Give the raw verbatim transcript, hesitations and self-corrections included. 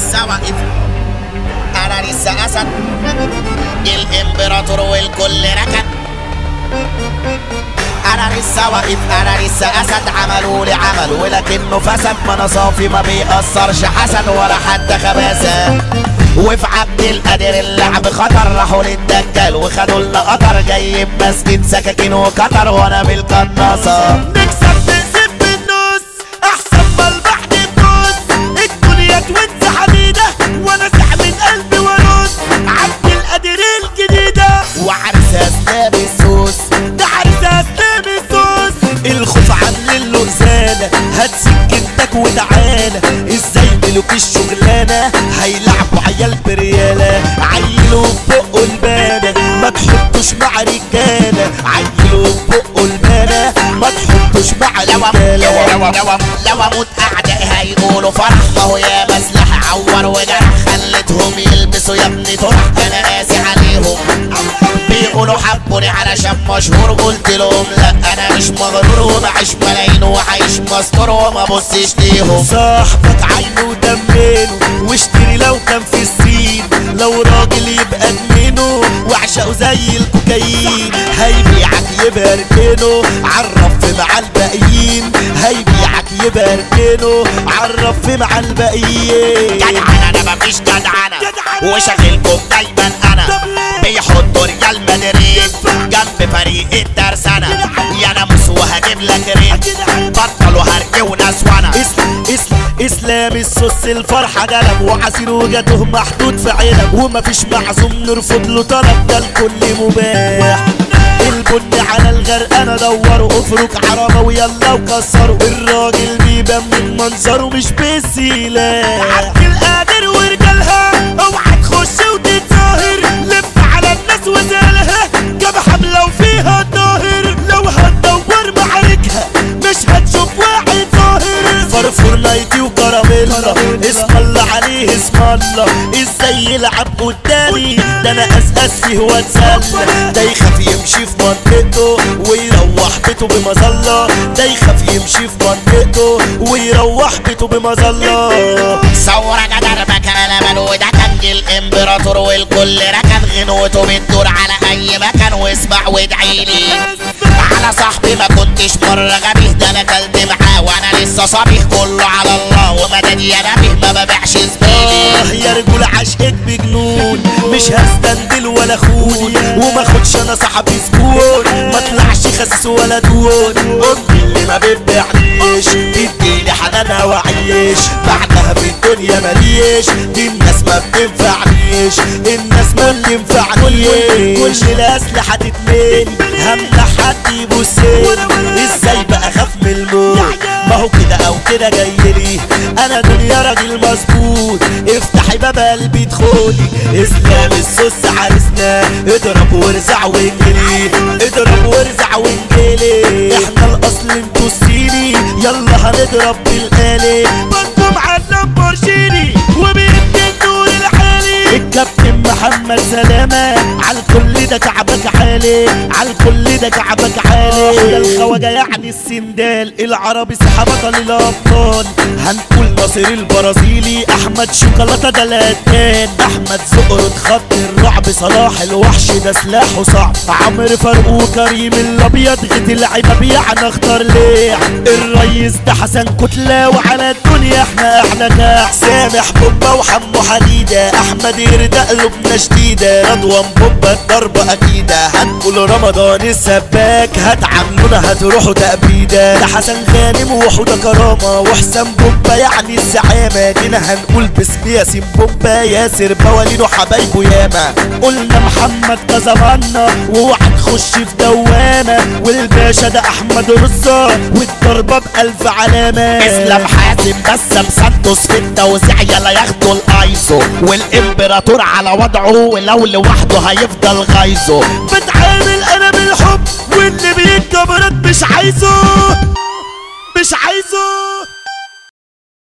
لسه واقف، انا لسه اسد الامبراطور والكل ركن. انا لسه واقف، انا لسه اسد، عملوا لي عمل ولكنه فسد، ما انا صافي ما بيأثرش حسن ولا حتى خباثة. وفي عبد القادر اللعب خطر، راحوا للدجال وخدوا لنا قطر، جايب مسجد سكاكين وكتر وانا بالقناصة. نكسب نقسم بالنص احسن ما البحر بنص، الدنيا توزع حديدة وانا ساح من قلبي ورص. عبد القادر الجديدة وعرسها سلام السوس، ده عرسها سلام السوس. الخوف عامل له رسالة، هات سكنتك وتعالى. ازاي ملوك الشغلانة هيلعبوا عيال بريالة، عيلوا بقوا البانة ما تحطوش مع رجالة، عيلوا بقوا البانة ما تحطوش مع رجالة. لو لو لو اموت اعدائي هيقولوا فرح، ما هو يا مسلح عور وجرح، خلتهم يلبسوا يا ابني طرح. انا قاسي عليهم بيقولوا حبوني علشان مشهور، قلت لهم لا انا مش مغرور، وبعيش ملايين وعايش مستور وما بصش ليهم. صاحبك عينه ودمنه واشتري لو كان في الصين، لو راجل يبقى ادمنه وعشقه زي الكوكايين. هيبيعك يبقى اركنه عرف مع الباقيين، هيبيعك يبقى اركنه عرف مع الباقيين. جدعان انا مفيش جدعانة وشغلكم دايما انا، بيحطوا ريال مدريد جنب فريق الترسانة. يا ناموس وهجيب لك ريت، بطلوا هرج وناس وانا. اسلام اسلام اسلام السوس الفرحة جلب، وعصير وجاته محطوط في علب، ومفيش معزوم نرفض له طلب، ده الكل مباح. البن على الغرق انا دوروا، افرك عربة ويلا وكسروا، الراجل بيبان من منظره مش بالسلاح. عبد القادر ورجالها اوعى تخش وتتظاهر، لف على الناس وزالها جاب حملة وفيها الظاهر، لو هتدور معاركها مش هتشوف واحد ظاهر. فرفور نايتي وكراميلا اسم الله عليه اسم الله، ازاي يلعب قدامي ده انا اسقس فيه واتسلى. ده يخاف يمشي في منطقته ويروح بيته بمظلة، ده يخاف يمشي في منطقته ويروح بيته بمظلة. ثورة جدر مكان امل، وده كان الامبراطور والكل ركن، غنوته بتدور على اي مكان، واسمع وادعيلي على صاحبي ما كنتش مرة غبيه، ده انا كلت معاه وانا لسه صبيه، كله على الله ومدد يا نبيه ما ببيعش زميلي. آه يا رجول عشقك بجنون، مش هستندل ولا خون، وما خدش انا صاحبي زبون، ما طلعش خسيس ولا دون. امي اللي ما بتبيعنيش تديني حنانها وعيش، بعدها في الدنيا ماليش، دي الناس ما بتنفعنيش، الناس ما بتنفعنيش. كل الاسلحة تتمني همنع حد يبصني، ازاي بقى اخاف من الموت؟ ما هو كده او كده جايلي، انا دنيا راجل مظبوط، افتحي باب قلبي ادخلي. اسلام السوس عرسنا، اضرب وارزع وانجلي، اضرب وارزع وانجلي. احنا الاصل انتوا الصيني، يلا هنضرب بالآلي، بنكم على اللامبورجيني وبيدي النور العالي. الكابتن محمد سلامة عالكل ده كعبك عالي، عالكل ده كعبك عالي. ده الخواجة يعني السندال العربي سحب بطل الابطال، هنقول ناصر البرازيلي، احمد شوكولاتة ده الهدان، احمد زقرد خط الرعب، صلاح الوحش ده سلاحه صعب، عمرو فاروق وكريم الابيض غيت العباب يعني اختار ليه. الريس ده حسن كتلة، وعلى الدنيا احنا احلى كاع، سامح بوبا وحمو حديدة، احمد يرد قلوبنا شديدة، رضوان بوبا الضربة اكيدة، هنقول رمضان السباك هتعاملونا هتروحوا تأبيدة، ده حسن غانم وحودة كرامة، وحسام بوبا يعني الزعامة، جينا هنقول باسم ياسين بوبا، ياسر بوالين وحبايبه ياما، قلنا محمد كزمانة واوعى تخش في دوامة، والباشا ده احمد رصة والضربة بألف علامة. اسلام حازم بسام سانتوس في التوزيع يلا ياخدوا الايزو، والامبراطور على وضعه ولو لوحده هيفضل غايزه. بتعامل انا بالحب واللي بيتجبرت مش عايزه مش عايزه